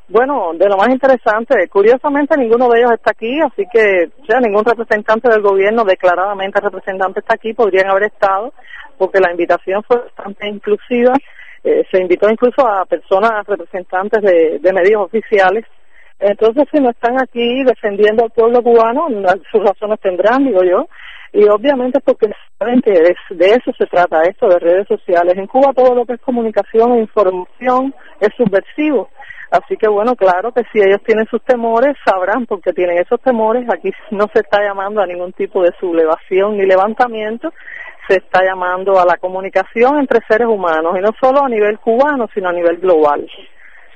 Bueno, de lo más interesante, curiosamente ninguno de ellos está aquí, así que ningún representante del gobierno, declaradamente representante, está aquí, podrían haber estado, porque la invitación fue bastante inclusiva. Se invitó incluso a personas representantes de medios oficiales. Entonces, si no están aquí defendiendo al pueblo cubano, sus razones tendrán, digo yo, y obviamente porque saben que de eso se trata esto, de redes sociales. En Cuba todo lo que es comunicación e información es subversivo. Así que bueno, claro que si ellos tienen sus temores, sabrán por qué tienen esos temores. Aquí no se está llamando a ningún tipo de sublevación ni levantamiento, se está llamando a la comunicación entre seres humanos, y no solo a nivel cubano, sino a nivel global.